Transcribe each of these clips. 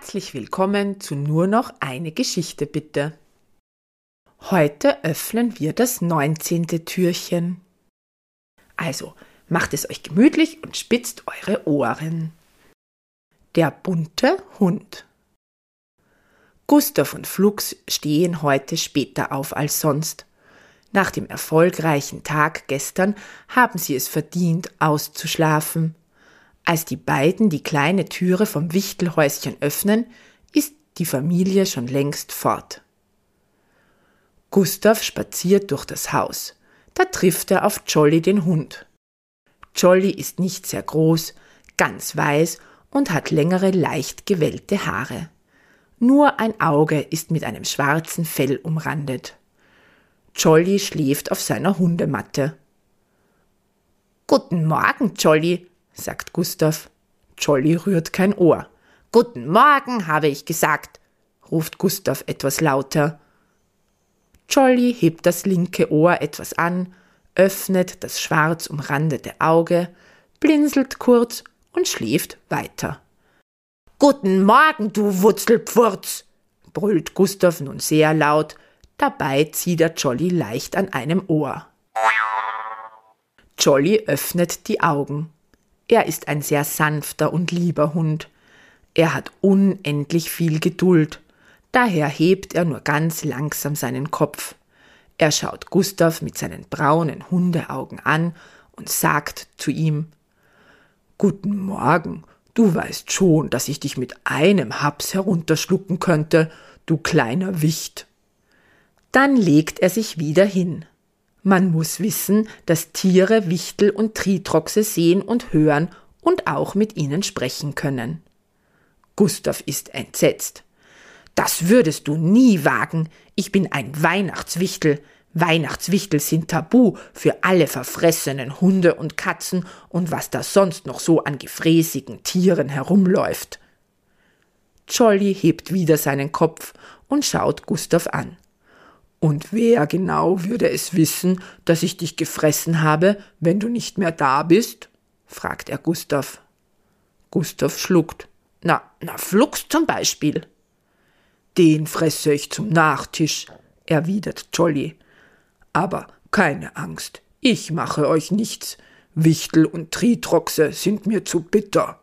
Herzlich willkommen zu Nur noch eine Geschichte bitte. Heute öffnen wir das 19. Türchen. Also macht es euch gemütlich und spitzt eure Ohren. Der bunte Hund. Gustav und Flux stehen heute später auf als sonst. Nach dem erfolgreichen Tag gestern haben sie es verdient, auszuschlafen. Als die beiden die kleine Türe vom Wichtelhäuschen öffnen, ist die Familie schon längst fort. Gustav spaziert durch das Haus. Da trifft er auf Jolly den Hund. Jolly ist nicht sehr groß, ganz weiß und hat längere, leicht gewellte Haare. Nur ein Auge ist mit einem schwarzen Fell umrandet. Jolly schläft auf seiner Hundematte. »Guten Morgen, Jolly«, sagt Gustav. Jolly rührt kein Ohr. »Guten Morgen, habe ich gesagt«, ruft Gustav etwas lauter. Jolly hebt das linke Ohr etwas an, öffnet das schwarz umrandete Auge, blinzelt kurz und schläft weiter. »Guten Morgen, du Wutzelpfurz«, brüllt Gustav nun sehr laut, dabei zieht er Jolly leicht an einem Ohr. Jolly öffnet die Augen. Er ist ein sehr sanfter und lieber Hund. Er hat unendlich viel Geduld. Daher hebt er nur ganz langsam seinen Kopf. Er schaut Gustav mit seinen braunen Hundeaugen an und sagt zu ihm: »Guten Morgen, du weißt schon, dass ich dich mit einem Haps herunterschlucken könnte, du kleiner Wicht.« Dann legt er sich wieder hin. Man muss wissen, dass Tiere Wichtel und Tritroxe sehen und hören und auch mit ihnen sprechen können. Gustav ist entsetzt. »Das würdest du nie wagen. Ich bin ein Weihnachtswichtel. Weihnachtswichtel sind tabu für alle verfressenen Hunde und Katzen und was da sonst noch so an gefräßigen Tieren herumläuft.« Jolly hebt wieder seinen Kopf und schaut Gustav an. »Und wer genau würde es wissen, dass ich dich gefressen habe, wenn du nicht mehr da bist?« fragt er Gustav. Gustav schluckt. Na, Flux zum Beispiel.« »Den fresse ich zum Nachtisch«, erwidert Jolly. »Aber keine Angst, ich mache euch nichts. Wichtel und Tritroxe sind mir zu bitter.«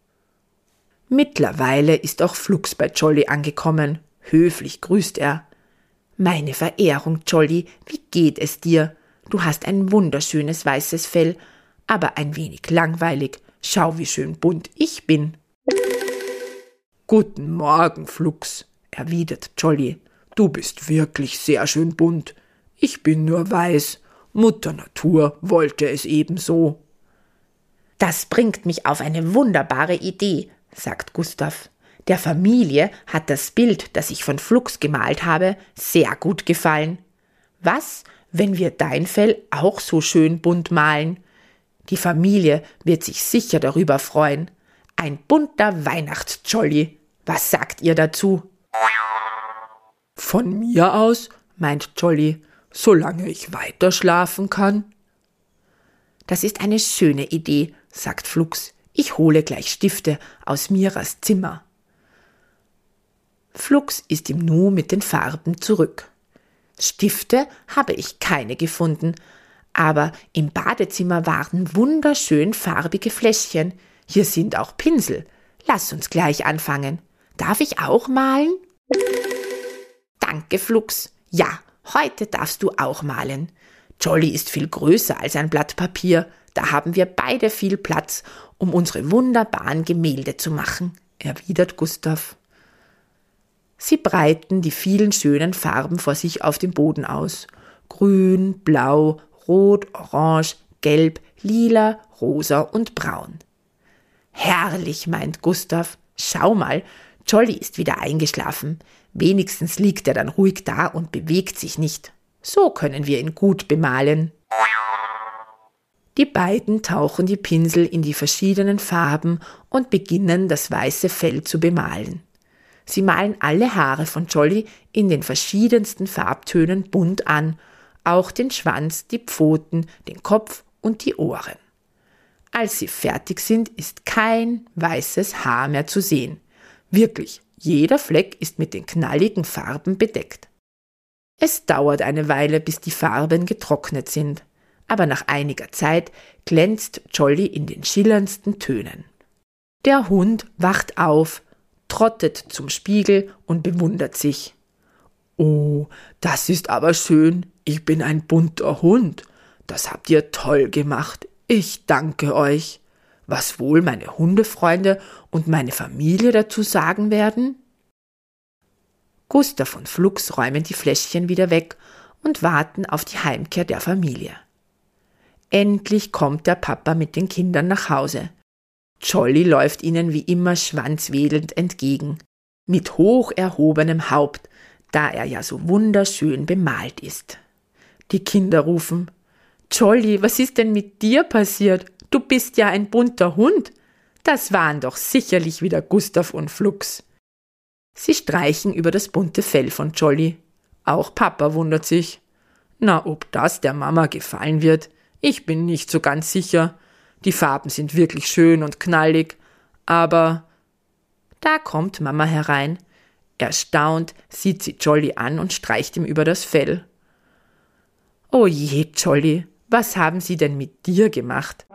Mittlerweile ist auch Flux bei Jolly angekommen. Höflich grüßt er. »Meine Verehrung, Jolly, wie geht es dir? Du hast ein wunderschönes weißes Fell, aber ein wenig langweilig. Schau, wie schön bunt ich bin.« »Guten Morgen, Flux«, erwidert Jolly. »Du bist wirklich sehr schön bunt. Ich bin nur weiß. Mutter Natur wollte es ebenso.« »Das bringt mich auf eine wunderbare Idee«, sagt Gustav. »Der Familie hat das Bild, das ich von Flux gemalt habe, sehr gut gefallen. Was, wenn wir dein Fell auch so schön bunt malen? Die Familie wird sich sicher darüber freuen. Ein bunter Weihnachtsjolly. Was sagt ihr dazu?« »Von mir aus«, meint Jolly, »solange ich weiter schlafen kann.« »Das ist eine schöne Idee«, sagt Flux. »Ich hole gleich Stifte aus Miras Zimmer.« Flux ist im Nu mit den Farben zurück. Stifte habe ich keine gefunden, aber im Badezimmer waren wunderschön farbige Fläschchen. Hier sind auch Pinsel. Lass uns gleich anfangen. Darf ich auch malen?« »Danke, Flux. Ja, heute darfst du auch malen. Jolly ist viel größer als ein Blatt Papier. Da haben wir beide viel Platz, um unsere wunderbaren Gemälde zu machen«, erwidert Gustav. Sie breiten die vielen schönen Farben vor sich auf dem Boden aus. Grün, blau, rot, orange, gelb, lila, rosa und braun. »Herrlich«, meint Gustav. »Schau mal, Jolly ist wieder eingeschlafen. Wenigstens liegt er dann ruhig da und bewegt sich nicht. So können wir ihn gut bemalen.« Die beiden tauchen die Pinsel in die verschiedenen Farben und beginnen, das weiße Fell zu bemalen. Sie malen alle Haare von Jolly in den verschiedensten Farbtönen bunt an, auch den Schwanz, die Pfoten, den Kopf und die Ohren. Als sie fertig sind, ist kein weißes Haar mehr zu sehen. Wirklich, Jeder Fleck ist mit den knalligen Farben bedeckt. Es dauert eine Weile, bis die Farben getrocknet sind, aber nach einiger Zeit glänzt Jolly in den schillerndsten Tönen. Der Hund wacht auf, trottet zum Spiegel und bewundert sich. »Oh, das ist aber schön, ich bin ein bunter Hund. Das habt ihr toll gemacht, ich danke euch. Was wohl meine Hundefreunde und meine Familie dazu sagen werden?« Gustav und Flugs räumen die Fläschchen wieder weg und warten auf die Heimkehr der Familie. Endlich kommt der Papa mit den Kindern nach Hause. Jolly läuft ihnen wie immer schwanzwedelnd entgegen, mit hoch erhobenem Haupt, da er ja so wunderschön bemalt ist. Die Kinder rufen: »Jolly, was ist denn mit dir passiert? Du bist ja ein bunter Hund.« Das waren doch sicherlich wieder Gustav und Flugs. Sie streichen über das bunte Fell von Jolly. Auch Papa wundert sich. Na, ob das der Mama gefallen wird? Ich bin nicht so ganz sicher. Die Farben sind wirklich schön und knallig, aber… Da kommt Mama herein. Erstaunt sieht sie Jolly an und streicht ihm über das Fell. »Oh je, Jolly, was haben sie denn mit dir gemacht?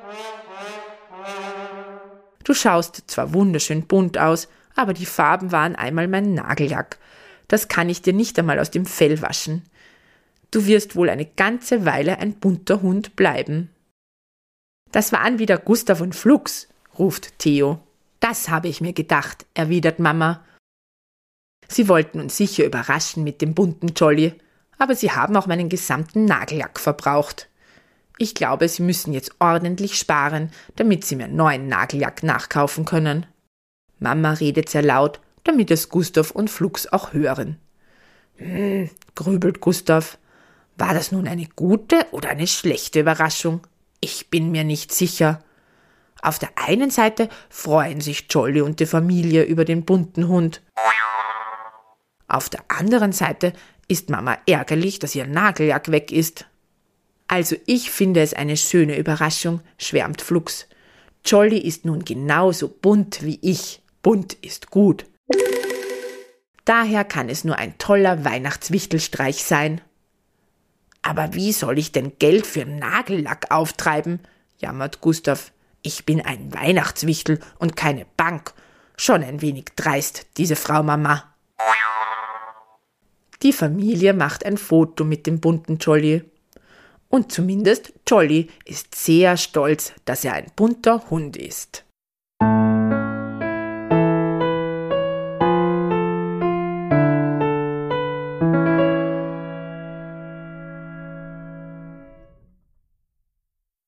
Du schaust zwar wunderschön bunt aus, aber die Farben waren einmal mein Nagellack. Das kann ich dir nicht einmal aus dem Fell waschen. Du wirst wohl eine ganze Weile ein bunter Hund bleiben.« »Das waren wieder Gustav und Flugs«, ruft Theo. »Das habe ich mir gedacht«, erwidert Mama. Sie wollten uns sicher überraschen mit dem bunten Jolly, aber sie haben auch meinen gesamten Nagellack verbraucht. Ich glaube, sie müssen jetzt ordentlich sparen, damit sie mir neuen Nagellack nachkaufen können. Mama redet sehr laut, damit es Gustav und Flugs auch hören. Grübelt Gustav. War das nun eine gute oder eine schlechte Überraschung? Ich bin mir nicht sicher. Auf der einen Seite freuen sich Jolly und die Familie über den bunten Hund. Auf der anderen Seite ist Mama ärgerlich, dass ihr Nagellack weg ist. Also ich finde es eine schöne Überraschung, schwärmt Flugs. Jolly ist nun genauso bunt wie ich. Bunt ist gut. Daher kann es nur ein toller Weihnachtswichtelstreich sein. Aber wie soll ich denn Geld für Nagellack auftreiben? Jammert Gustav. Ich bin ein Weihnachtswichtel und keine Bank. Schon ein wenig dreist, diese Frau Mama. Die Familie macht ein Foto mit dem bunten Jolly. Und zumindest Jolly ist sehr stolz, dass er ein bunter Hund ist.